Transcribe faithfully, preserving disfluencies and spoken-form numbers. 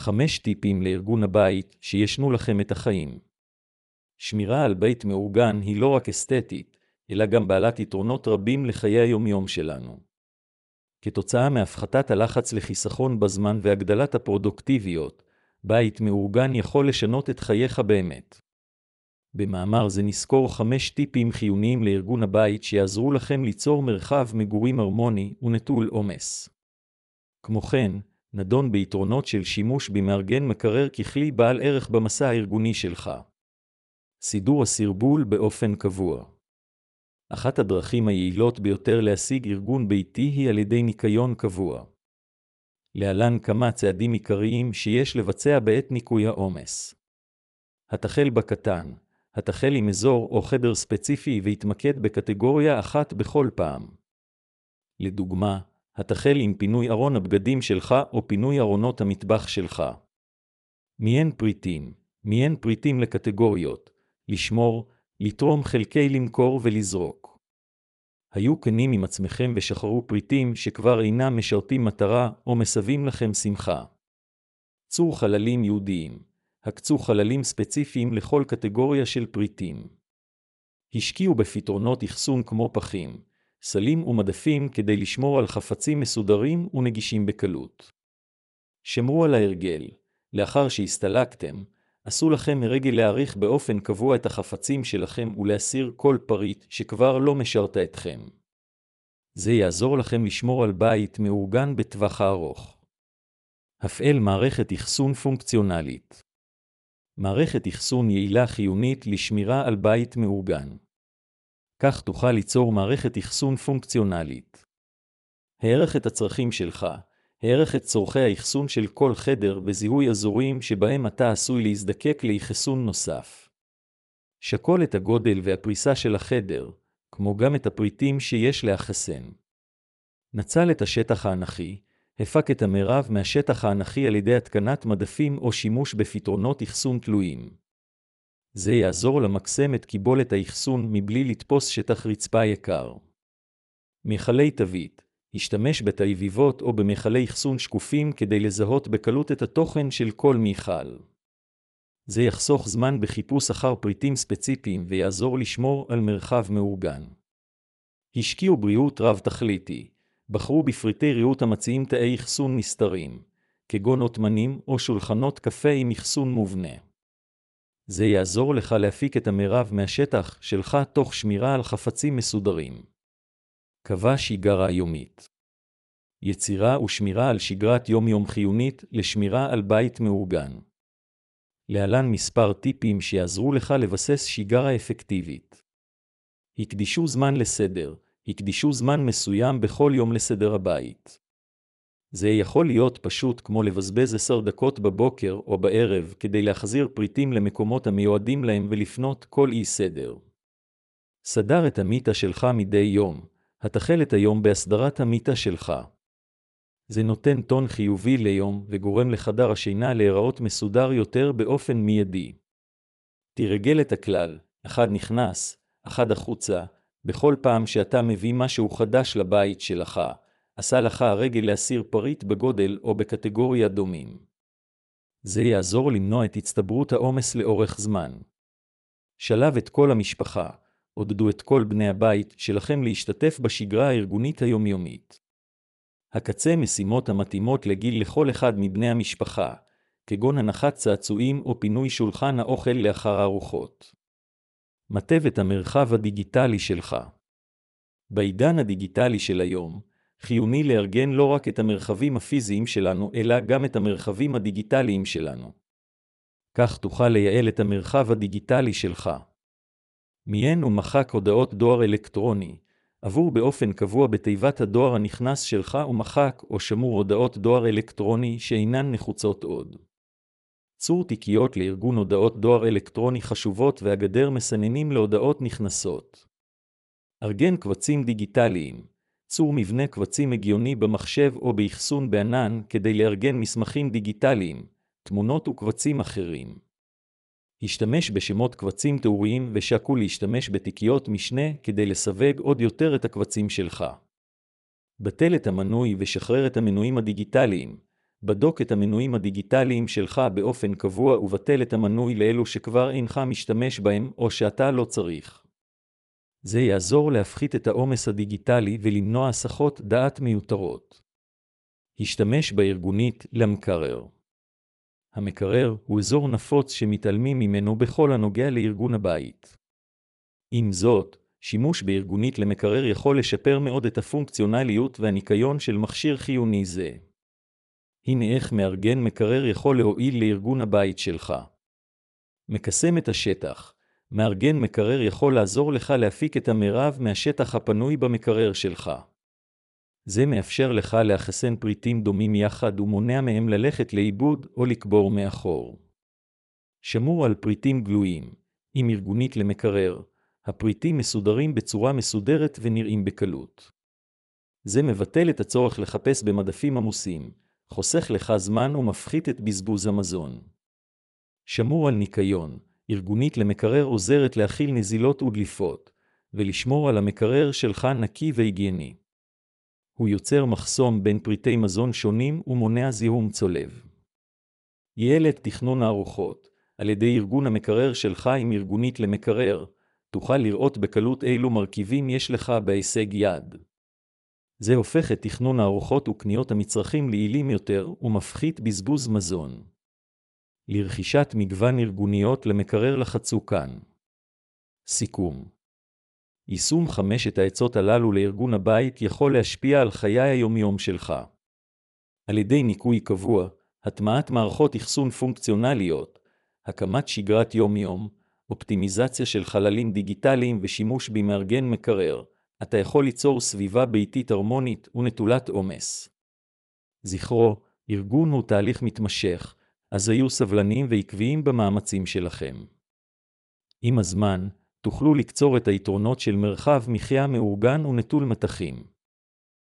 חמש טיפים לארגון הבית שישנו לכם את החיים. שמירה על בית מאורגן היא לא רק אסתטית, אלא גם בעלת יתרונות רבים לחיי היומיום שלנו. כתוצאה מהפחתת הלחץ לחיסכון בזמן והגדלת הפרודוקטיביות, בית מאורגן יכול לשנות את חייך באמת. במאמר זה נזכור חמש טיפים חיוניים לארגון הבית שיעזרו לכם ליצור מרחב מגורים הרמוני ונטול עומס. כמו כן, נדון ביתרונות של שימוש במארגן מקרר ככלי בעל ערך במסע הארגוני שלך. סידור הסרבול באופן קבוע. אחת הדרכים היעילות ביותר להשיג ארגון ביתי היא על ידי ניקיון קבוע. להלן כמה צעדים עיקריים שיש לבצע בעת ניקוי העומס. התחל בקטן. התחל עם אזור או חדר ספציפי והתמקד בקטגוריה אחת בכל פעם. לדוגמה, התחל עם פינוי ארון הבגדים שלך או פינוי ארונות המטבח שלך. מיין פריטים. מיין פריטים לקטגוריות. לשמור, לתרום חלקי למכור ולזרוק. היו כנים עם עצמכם ושחררו פריטים שכבר אינם משרתים מטרה או מסבים לכם שמחה. צור חללים ייעודיים. הקצו חללים ספציפיים לכל קטגוריה של פריטים. השקיעו בפתרונות אחסון כמו פחים, סלים ומדפים כדי לשמור על חפצים מסודרים ונגישים בקלות. שמרו על ההרגל. לאחר שהסתלקתם, עשו לכם מרגל להעריך באופן קבוע את החפצים שלכם ולהסיר כל פריט שכבר לא משרת אתכם. זה יעזור לכם לשמור על בית מאורגן בטווח הארוך. הפעל מערכת אחסון פונקציונלית. מערכת אחסון יעילה חיונית לשמירה על בית מאורגן. כך תוכל ליצור מערכת אחסון פונקציונלית. הערך את הצרכים שלך, הערך את צורכי האחסון של כל חדר וזיהוי אזורים שבהם אתה עשוי להזדקק לאחסון נוסף. שקול את הגודל והפריסה של החדר, כמו גם את הפריטים שיש לאחסן. נצל את השטח האנכי, הפק את המרב מהשטח האנכי על ידי התקנת מדפים או שימוש בפתרונות אחסון תלויים. זה יעזור למקסם את קיבולת האחסון מבלי לתפוס שטח רצפה יקר. מכלי תווית. השתמש בתאיביבות או במכלי אחסון שקופים כדי לזהות בקלות את התוכן של כל מיכל. זה יחסוך זמן בחיפוש אחר פריטים ספציפיים ויעזור לשמור על מרחב מאורגן. השקיעו בריאות רב תכליתי. בחרו בפריטי ריהוט המציעים תאי אחסון נסתרים, כגון אוטמנים או שולחנות קפה עם אחסון מובנה. זה יעזור לך להפיק את המרב מהשטח שלך תוך שמירה על חפצים מסודרים. קבע שגרה יומית. יצירה ושמירה על שגרת יום-יום חיונית לשמירה על בית מאורגן. להלן מספר טיפים שיעזרו לך לבסס שגרה אפקטיבית. הקדישו זמן לסדר. הקדישו זמן מסוים בכל יום לסדר הבית. זה יכול להיות פשוט כמו לבזבז עשר דקות בבוקר או בערב כדי להחזיר פריטים למקומות המיועדים להם ולפנות כל אי סדר. סדר את המיטה שלך מדי יום. התחל את היום בהסדרת המיטה שלך. זה נותן טון חיובי ליום וגורם לחדר השינה להיראות מסודר יותר באופן מיידי. תרגל את הכלל, אחד נכנס, אחד החוצה, בכל פעם שאתה מביא משהו חדש לבית שלך, עשה לך הרגל להסיר פריט בגודל או בקטגוריה דומים. זה יעזור למנוע את הצטברות העומס לאורך זמן. שלב את כל המשפחה, עודדו את כל בני הבית שלכם להשתתף בשגרה הארגונית היומיומית. הקצה משימות המתאימות לגיל לכל אחד מבני המשפחה, כגון הנחת צעצועים או פינוי שולחן האוכל לאחר הארוחות. מטב את המרחב הדיגיטלי שלך. בעידן הדיגיטלי של היום, חיוני לארגן לא רק את המרחבים הפיזיים שלנו, אלא גם את המרחבים הדיגיטליים שלנו. כך תוכל לייעל את המרחב הדיגיטלי שלך. מיין ומחק הודעות דואר אלקטרוני, עבור באופן קבוע בתיבת הדואר הנכנס שלך ומחק או שמור הודעות דואר אלקטרוני שאינן נחוצות עוד. צור תיקיות לארגון הודעות דואר אלקטרוני חשובות והגדר מסננים להודעות נכנסות. ארגן קבצים דיגיטליים. צור מבנה קבצים הגיוני במחשב או באחסון בענן כדי לארגן מסמכים דיגיטליים, תמונות וקבצים אחרים. השתמש בשמות קבצים תיאוריים ושקול להשתמש בתיקיות משנה כדי לסווג עוד יותר את הקבצים שלך. בטל את המנוי ושחרר את המנויים הדיגיטליים. בדוק את המנויים הדיגיטליים שלך באופן קבוע ובטל את המנוי לאלו שכבר אינך משתמש בהם או שאתה לא צריך. זה יעזור להפחית את העומס הדיגיטלי ולמנוע הסחות דעת מיותרות. השתמש בארגונית למקרר. המקרר הוא אזור נפוץ שמתעלמים ממנו בכל הנוגע לארגון הבית. עם זאת, שימוש בארגונית למקרר יכול לשפר מאוד את הפונקציונליות והניקיון של מכשיר חיוני זה. הנה איך מארגן מקרר יכול להועיל לארגון הבית שלך. מקסם את השטח. מארגן מקרר יכול לעזור לך להפיק את המרב מהשטח הפנוי במקרר שלך. זה מאפשר לך לאחסן פריטים דומים יחד ומונע מהם ללכת לאיבוד או לקבור מאחור. שמור על פריטים גלויים. עם ארגונית למקרר, הפריטים מסודרים בצורה מסודרת ונראים בקלות. זה מבטל את הצורך לחפש במדפים עמוסים, חוסך לך זמן ומפחית את בזבוז המזון. שמור על ניקיון. ארגונית למקרר עוזרת להכיל נזילות ודליפות, ולשמור על המקרר שלך נקי והיגייני. הוא יוצר מחסום בין פריטי מזון שונים ומונע זיהום צולב. ייעל את תכנון הארוחות. על ידי ארגון המקרר שלך עם ארגונית למקרר, תוכל לראות בקלות אילו מרכיבים יש לך בהישג יד. זה הופך את תכנון הארוחות וקניות המצרכים ליעילים יותר ומפחית בזבוז מזון. לרכישת מגוון ארגוניות למקרר לחצו כאן. סיכום. יישום חמשת העצות הללו לארגון הבית יכול להשפיע על חיי היומיום שלך. על ידי ניקוי קבוע, הטמעת מערכות אחסון פונקציונליות, הקמת שגרת יום-יום, אופטימיזציה של חללים דיגיטליים ושימוש במארגן מקרר, אתה יכול ליצור סביבה ביתית הרמונית ונטולת עומס. זכרו, ארגון הוא תהליך מתמשך, אז היו סבלניים ועקביים במאמצים שלכם. עם הזמן, תוכלו לקצור את היתרונות של מרחב מחיה מאורגן ונטול מתחים.